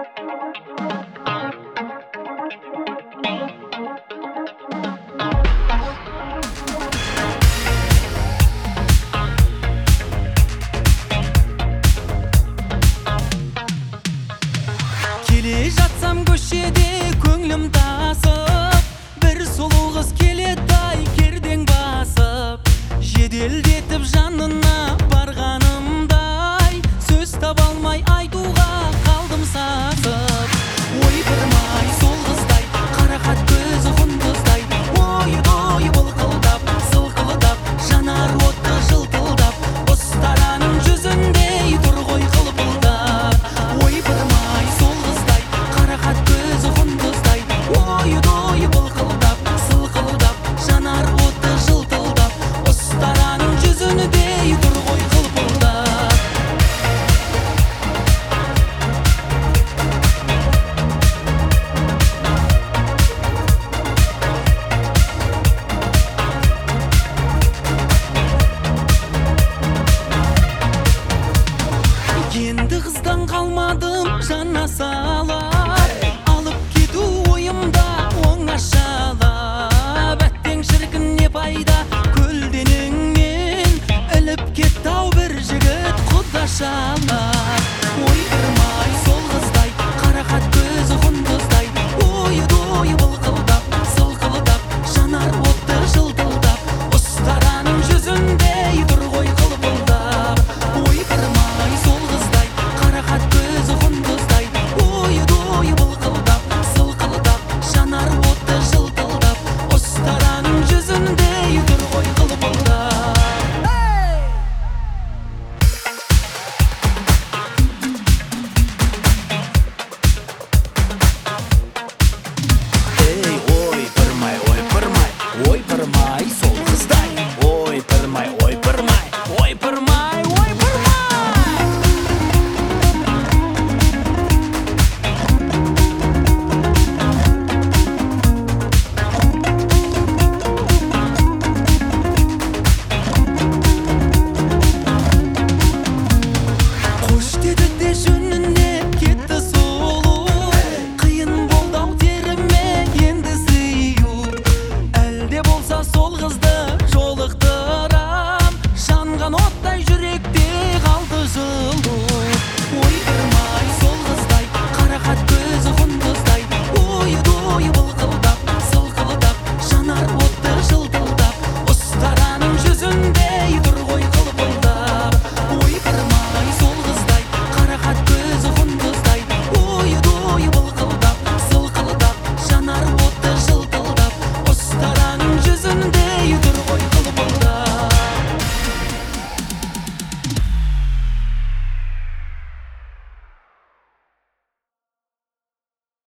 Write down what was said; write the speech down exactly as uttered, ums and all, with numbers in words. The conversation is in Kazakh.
Келе жатсам көшеде көңлім тасып, бір сұлу қыз келеді ай кердең басып. Жеделдетіп жанына барғанымдай, сөз таба алмай айтуға қалдым сасып. Ой бұрмай сол қыздай, қарақат көзі құндыздай, ой-ой былқылдап, сылқылдап, жанар отты жылтылдап, ұстараның жүзіндей тұр ғой қылпылдап. Ой бұрмай сол қыздай, қарақат көзі құндыздай, ой-ой былқылдап, сылқылдап, жанар отты жылтылдап, ұстараның жүзіндей тұр ғой қылпылдап. Енді қыздан қалмадым жана салар, алып кету ойымда оңашалап. Әттең шіркін не пайда көлденеңнен, іліп кетті ау бір жігіт құдашалап.